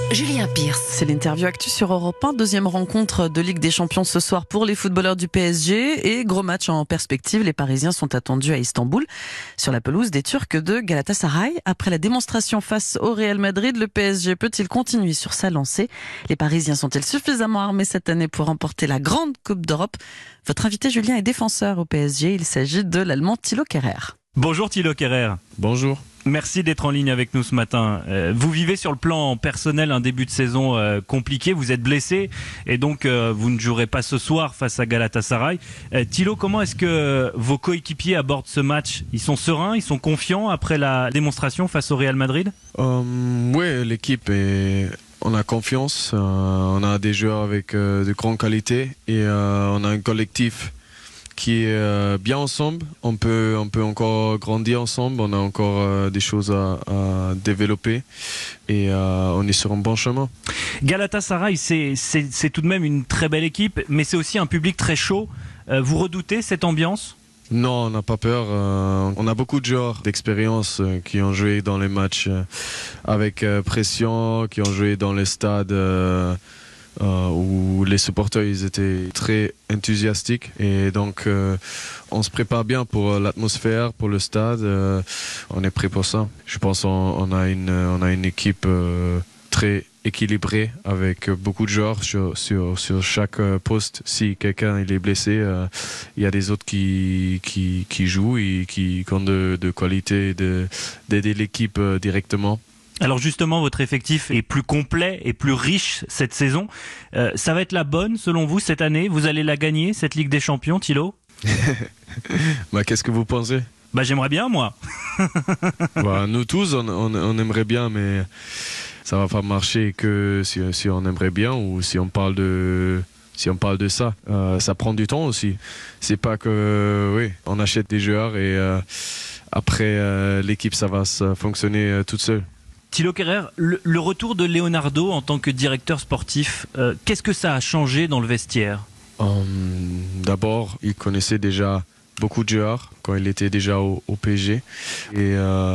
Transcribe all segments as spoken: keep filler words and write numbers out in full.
Julien Pierce. C'est l'interview actu sur Europe un. Deuxième rencontre de Ligue des Champions ce soir pour les footballeurs du P S G. Et gros match en perspective. Les Parisiens sont attendus à Istanbul sur la pelouse des Turcs de Galatasaray. Après la démonstration face au Real Madrid, le P S G peut-il continuer sur sa lancée? Les Parisiens sont-ils suffisamment armés cette année pour remporter la grande Coupe d'Europe? Votre invité Julien est défenseur au P S G. Il s'agit de l'Allemand Thilo Kehrer. Bonjour Thilo Kehrer. Bonjour. Merci d'être en ligne avec nous ce matin. Euh, vous vivez sur le plan personnel un début de saison euh, compliqué, vous êtes blessé et donc euh, vous ne jouerez pas ce soir face à Galatasaray. Euh, Thilo, comment est-ce que vos coéquipiers abordent ce match? Ils sont sereins, ils sont confiants après la démonstration face au Real Madrid? euh, Oui, l'équipe est... On a confiance, euh, on a des joueurs avec euh, de grandes qualités et euh, on a un collectif qui est euh, bien ensemble. On peut, on peut encore grandir ensemble, on a encore euh, des choses à, à développer et euh, on est sur un bon chemin. Galatasaray, c'est, c'est, c'est tout de même une très belle équipe, mais c'est aussi un public très chaud. Euh, vous redoutez cette ambiance ? Non, on n'a pas peur. Euh, on a beaucoup de joueurs d'expérience euh, qui ont joué dans les matchs euh, avec euh, pression, qui ont joué dans les stades euh, euh, où les supporters ils étaient très enthousiastiques. Et donc, euh, on se prépare bien pour l'atmosphère, pour le stade. Euh, on est prêt pour ça. Je pense qu'on on a une, on a une équipe euh, très équilibré avec beaucoup de joueurs sur, sur, sur chaque poste. Si quelqu'un il est blessé, euh, il y a des autres qui, qui, qui jouent et qui, qui ont de, de qualité de, d'aider l'équipe euh, directement. Alors justement, votre effectif est plus complet et plus riche cette saison. Euh, ça va être la bonne selon vous cette année? Vous allez la gagner, cette Ligue des Champions, Thilo? Bah, qu'est-ce que vous pensez? Bah, j'aimerais bien, moi. Bah, nous tous, on, on, on aimerait bien, mais ça va pas marcher que si, si on aimerait bien ou si on parle de, si on parle de ça. Euh, ça prend du temps aussi. C'est pas que, oui, on achète des joueurs et euh, après euh, l'équipe, ça va se fonctionner euh, toute seule. Thilo Kehrer, le, le retour de Leonardo en tant que directeur sportif, euh, qu'est-ce que ça a changé dans le vestiaire? um, D'abord, il connaissait déjà beaucoup de joueurs quand il était déjà au, au P S G. Et euh,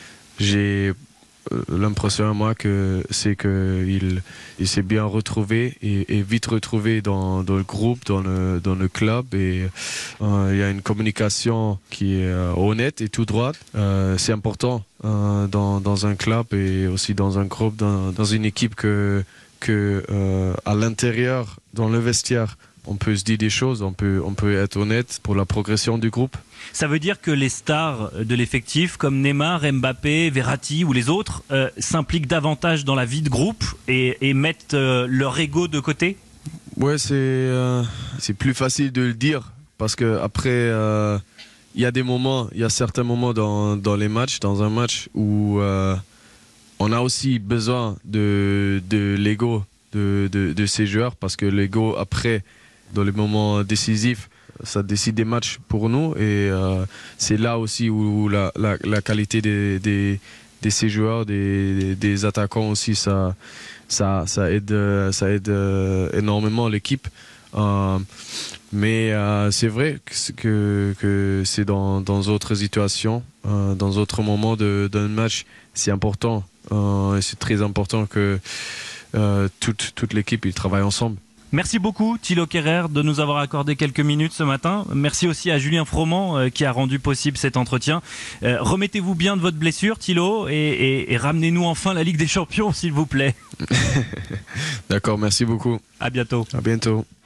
j'ai l'impression, moi, que c'est qu'il il s'est bien retrouvé et, et vite retrouvé dans, dans le groupe, dans le, dans le club. Et euh, il y a une communication qui est euh, honnête et tout droite. Euh, c'est important euh, dans, dans un club et aussi dans un groupe, dans, dans une équipe que, que euh, à l'intérieur, dans le vestiaire, on peut se dire des choses, on peut, on peut être honnête pour la progression du groupe. Ça veut dire que les stars de l'effectif, comme Neymar, Mbappé, Verratti ou les autres, euh, s'impliquent davantage dans la vie de groupe et, et mettent euh, leur ego de côté? Ouais, c'est, euh, c'est plus facile de le dire parce que après, euh, il y a des moments, il y a certains moments dans, dans les matchs, dans un match où euh, on a aussi besoin de, de l'ego de, de, de ces joueurs parce que l'ego après, dans les moments décisifs, ça décide des matchs pour nous et euh, c'est là aussi où la, la, la qualité des, des, de ces joueurs, des, des attaquants aussi, ça, ça, ça aide, ça aide énormément l'équipe. Euh, mais euh, c'est vrai que, que, que c'est dans d'autres situations, euh, dans d'autres moments d'un match, c'est important. Euh, et c'est très important que euh, toute, toute l'équipe il travaille ensemble. Merci beaucoup Thilo Kehrer de nous avoir accordé quelques minutes ce matin. Merci aussi à Julien Froment euh, qui a rendu possible cet entretien. Euh, remettez-vous bien de votre blessure Thilo et, et, et ramenez-nous enfin la Ligue des Champions s'il vous plaît. D'accord, merci beaucoup. À bientôt. À bientôt.